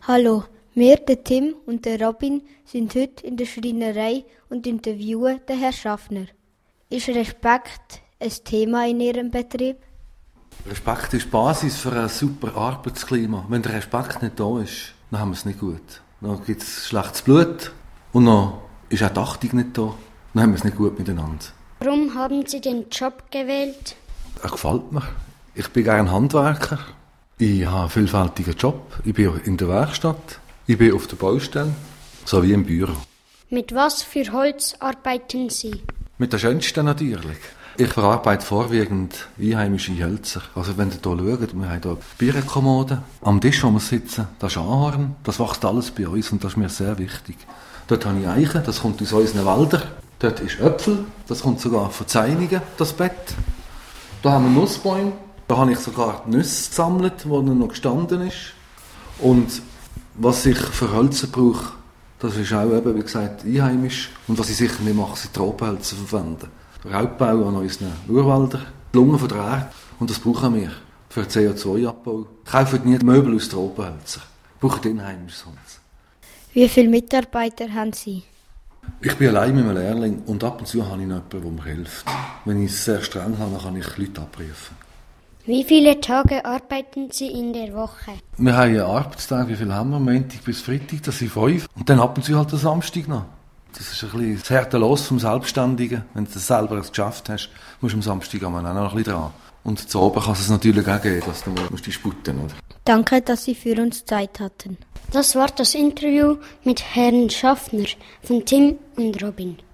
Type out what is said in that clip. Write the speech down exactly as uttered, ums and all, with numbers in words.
Hallo, wir, der Tim und der Robin, sind heute in der Schreinerei und interviewen den Herrn Schaffner. Ist Respekt ein Thema in Ihrem Betrieb? Respekt ist die Basis für ein super Arbeitsklima. Wenn der Respekt nicht da ist, dann haben wir es nicht gut. Dann gibt es schlechtes Blut und dann ist auch die Achtung nicht da. Dann haben wir es nicht gut miteinander. Warum haben Sie den Job gewählt? Er gefällt mir. Ich bin gerne Handwerker. Ich habe einen vielfältigen Job. Ich bin in der Werkstatt, ich bin auf der Baustelle, sowie im Büro. Mit was für Holz arbeiten Sie? Mit der schönsten natürlich. Ich verarbeite vorwiegend einheimische Hölzer. Also wenn ihr hier schaut, wir haben hier Bierenkommode. Am Tisch, wo wir sitzen, das ist Ahorn. Das wächst alles bei uns und das ist mir sehr wichtig. Dort habe ich Eichen, das kommt aus unseren Wäldern. Dort ist Äpfel, das kommt sogar von Zeinigen, das Bett. Da haben wir Nussbäume. Da habe ich sogar die Nüsse gesammelt, wo er noch gestanden ist. Und was ich für Hölzer brauche, das ist auch eben, wie gesagt, einheimisch. Und was ich sicher nicht mache, sind Tropenhölzer verwenden. Raubbau an unseren Urwäldern, die Lungen von der Erde. Und das brauchen wir für C O zwei Abbau. Kaufen nie Möbel aus Tropenhölzern. Brauchen einheimisches Holz. Wie viele Mitarbeiter haben Sie? Ich bin allein mit einem Lehrling und ab und zu habe ich noch jemanden, der mir hilft. Wenn ich es sehr streng habe, dann kann ich Leute abrufen. Wie viele Tage arbeiten Sie in der Woche? Wir haben einen Arbeitstag, wie viel haben wir? Montag bis Freitag, das sind fünf. Und dann ab und zu halt den Samstag noch. Das ist ein bisschen das harte Los vom Selbstständigen. Wenn du das selber geschafft hast, musst du am Samstag auch noch ein bisschen dran. Und zu oben kann es natürlich auch geben, dass du musst dich sputen, oder? Danke, dass Sie für uns Zeit hatten. Das war das Interview mit Herrn Schaffner von Tim und Robin.